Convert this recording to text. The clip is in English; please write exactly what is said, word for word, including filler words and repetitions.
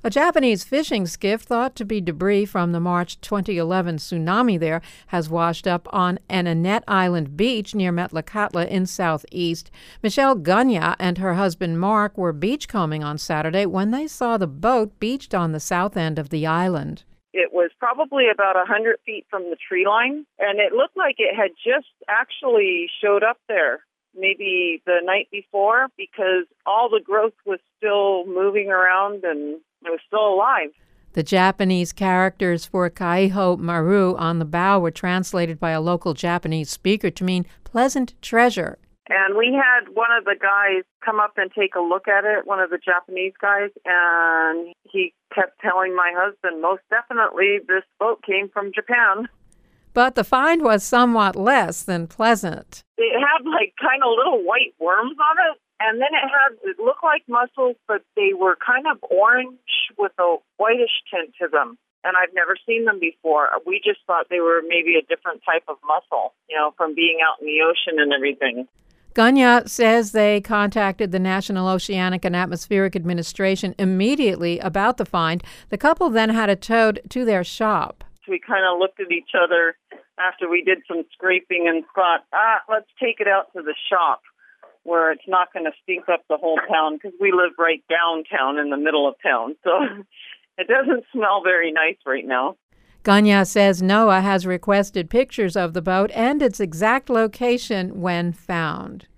A Japanese fishing skiff thought to be debris from the March twenty eleven tsunami there has washed up on Ananet Island Beach near Metlakatla in southeast. Michelle Gunya and her husband Mark were beachcombing on Saturday when they saw the boat beached on the south end of the island. It was probably about one hundred feet from the tree line, and it looked like it had just actually showed up there maybe the night before because all the growth was still moving around and it was still alive. The Japanese characters for Kaiho Maru on the bow were translated by a local Japanese speaker to mean pleasant treasure. And we had one of the guys come up and take a look at it, one of the Japanese guys, and he kept telling my husband, most definitely this boat came from Japan. But the find was somewhat less than pleasant. It had like kind of little white worms on it, and then it had, it looked like mussels, but they were kind of orange with a whitish tint to them. And I've never seen them before. We just thought they were maybe a different type of mussel, you know, from being out in the ocean and everything. Gunya says they contacted the National Oceanic and Atmospheric Administration immediately about the find. The couple then had it towed to their shop. We kind of looked at each other after we did some scraping and thought, ah, let's take it out to the shop where it's not going to stink up the whole town because we live right downtown in the middle of town. So it doesn't smell very nice right now. Gunya says NOAA has requested pictures of the boat and its exact location when found.